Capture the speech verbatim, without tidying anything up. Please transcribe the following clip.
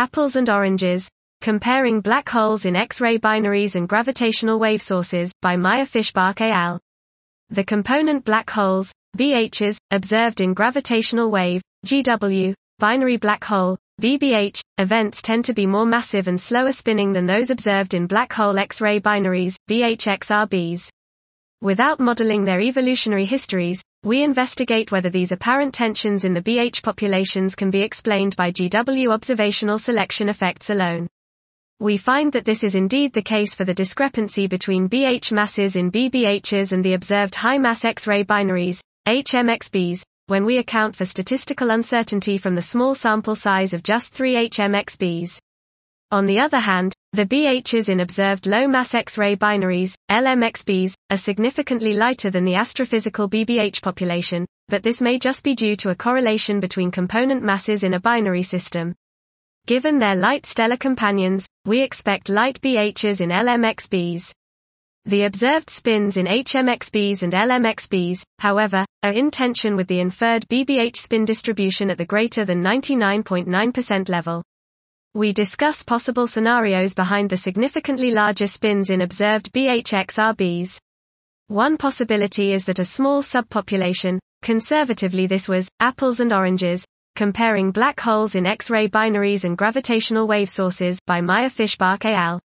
Apples and Oranges, Comparing Black Holes in X-ray Binaries and Gravitational Wave Sources, by Meyer Fischbach et al. The component black holes, B Hs, observed in gravitational wave, G W, binary black hole, B B H, events tend to be more massive and slower spinning than those observed in black hole X-ray binaries, B H X R Bs. Without modeling their evolutionary histories, we investigate whether these apparent tensions in the B H populations can be explained by G W observational selection effects alone. We find that this is indeed the case for the discrepancy between B H masses in B B Hs and the observed high-mass X-ray binaries, H M X Bs, when we account for statistical uncertainty from the small sample size of just three H M X Bs. On the other hand, the B Hs in observed low-mass X-ray binaries, L M X Bs, are significantly lighter than the astrophysical B B H population, but this may just be due to a correlation between component masses in a binary system. Given their light stellar companions, we expect light B Hs in L M X Bs. The observed spins in H M X Bs and L M X Bs, however, are in tension with the inferred B B H spin distribution at the greater than ninety-nine point nine percent level. We discuss possible scenarios behind the significantly larger spins in observed B H X R Bs. One possibility is that a small subpopulation, conservatively this was, Apples and Oranges, Comparing Black Holes in X-ray Binaries and Gravitational Wave Sources, by Meyer Fischbach et al.